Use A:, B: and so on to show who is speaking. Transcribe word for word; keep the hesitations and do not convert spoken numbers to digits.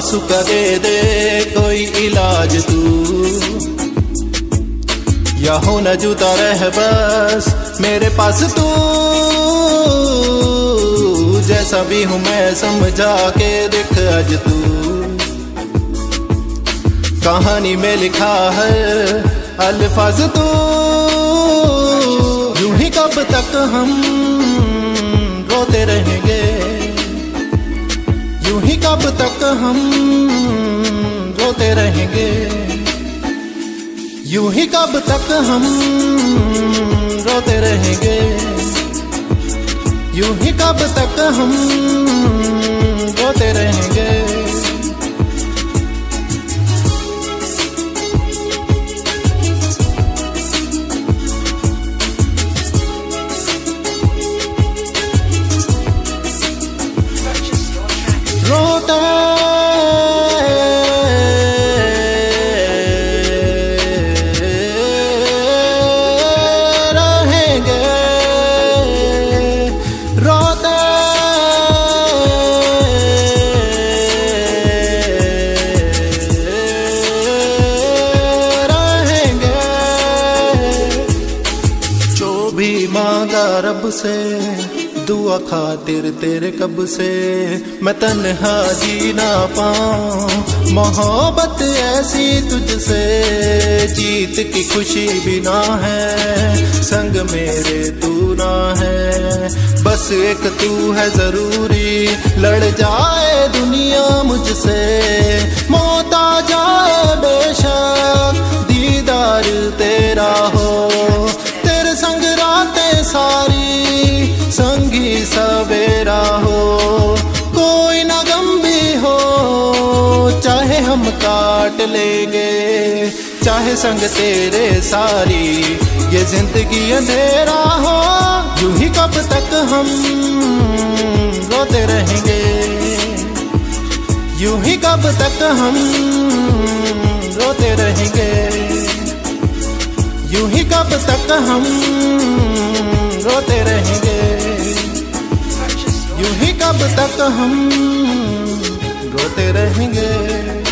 A: आंसू का दे दे कोई इलाज तू, या हो न जुदा रह बस मेरे पास तू। जैसा भी हूँ मैं समझा के देख आज तू, कहानी में लिखा है अल्फाज तू। यूं ही कब तक हम रोते रहेंगे, यूं ही कब तक हम रोते रहेंगे, यूं ही कब तक हम रोते रहेंगे, यूं ही कब तक हम रोते रहेंगे। रोते मांगा रब से दुआ खातिर तेरे कब से, मैं तन्हा जी ना पाऊं मोहब्बत ऐसी तुझसे। जीत की खुशी भी ना है संग मेरे तू ना है, बस एक तू है जरूरी लड़ जाए दुनिया मुझसे। मौत आ जाए बेशक दीदार तेरा हो, तेरे संग रातें सारी संगी सवेरा हो। कोई ना गम भी हो चाहे हम काट लेंगे, चाहे संग तेरे सारी ये जिंदगी अंधेरा हो। यूं ही कब तक हम रोते रहेंगे, यूं ही कब तक हम रोते रहेंगे, यूं ही कब तक हम रोते रहेंगे, यूं ही कब तक हम रोते रहेंगे।